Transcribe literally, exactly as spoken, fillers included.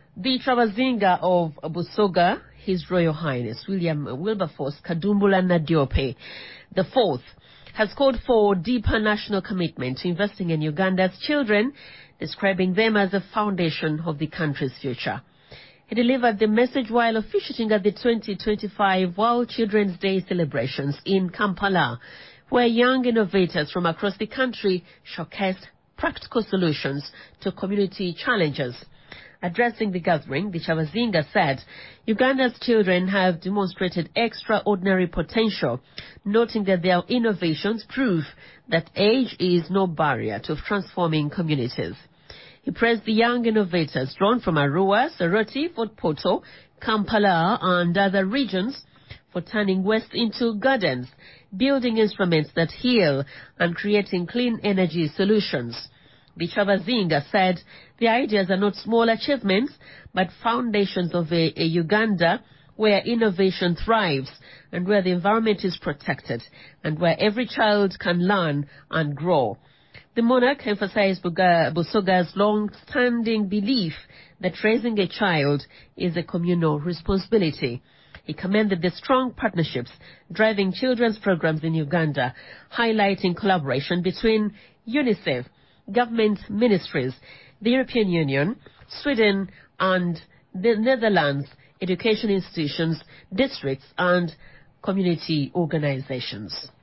The Trabazinga of Busoga, His Royal Highness William Wilberforce Kadumbula Nadiope the fourth, has called for deeper national commitment to investing in Uganda's children, describing them as the foundation of the country's future. He delivered the message while officiating at the twenty twenty-five World Children's Day celebrations in Kampala, where young innovators from across the country showcased practical solutions to community challenges. Addressing the gathering, the Trabazinga said, Uganda's children have demonstrated extraordinary potential, noting that their innovations prove that age is no barrier to transforming communities. He praised the young innovators drawn from Arua, Soroti, Fort Portal, Kampala, and other regions for turning waste into gardens, building instruments that heal, and creating clean energy solutions. The Trabazinga said the ideas are not small achievements, but foundations of a, a Uganda where innovation thrives and where the environment is protected and where every child can learn and grow. The monarch emphasized Buga, Busoga's long-standing belief that raising a child is a communal responsibility. He commended the strong partnerships driving children's programs in Uganda, highlighting collaboration between UNICEF, government ministries, the European Union, Sweden and the Netherlands, education institutions, districts and community organizations.